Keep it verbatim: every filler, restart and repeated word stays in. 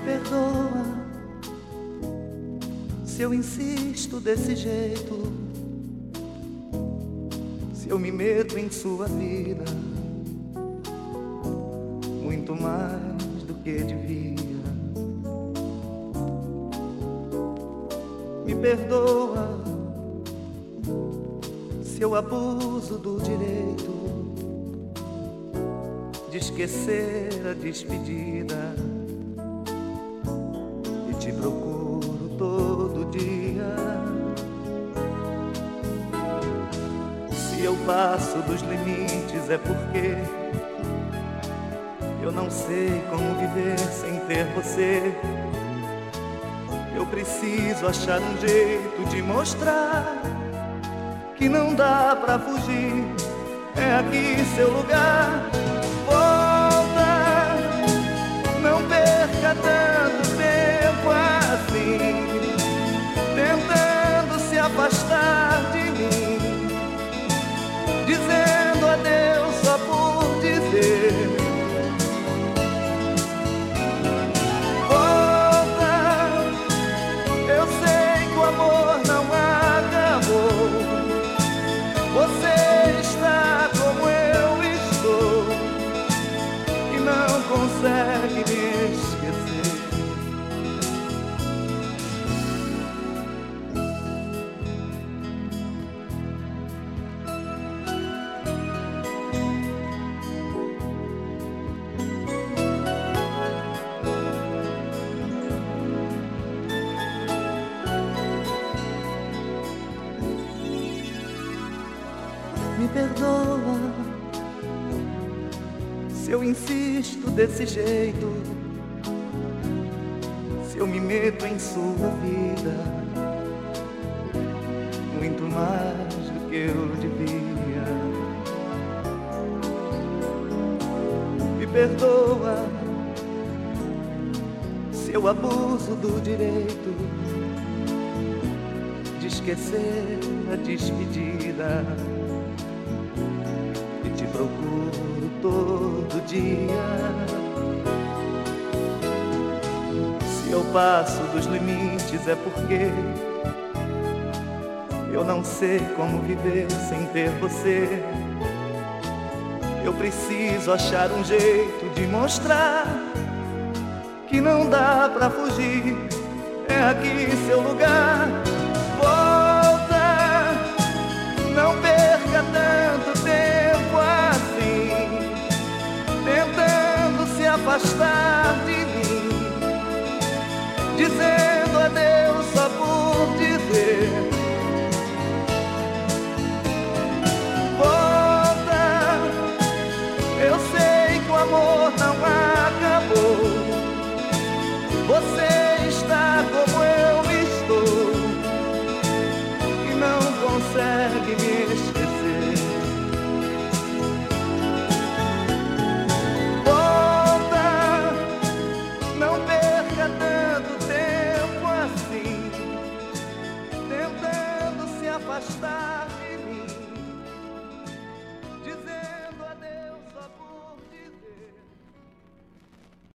perdoa se eu insisto desse jeito, se eu me meto em sua vida muito mais do que devia. Me perdoa se eu abuso do direito de esquecer a despedida e te procuro todo dia. Se eu passo dos limites é porque eu não sei como viver sem ter você. Eu preciso achar um jeito de mostrar que não dá pra fugir. É aqui seu lugar. Volta, não perca tanto tempo assim, tentando se afastar de mim, dizendo adeus só por dizer. Você está como eu estou e não consegue me esquecer. Me perdoa se eu insisto desse jeito, se eu me meto em sua vida muito mais do que eu devia. Me perdoa se eu abuso do direito de esquecer a despedida. Te procuro todo dia. Se eu passo dos limites é porque eu não sei como viver sem ter você. Eu preciso achar um jeito de mostrar que não dá pra fugir. É aqui seu lugar.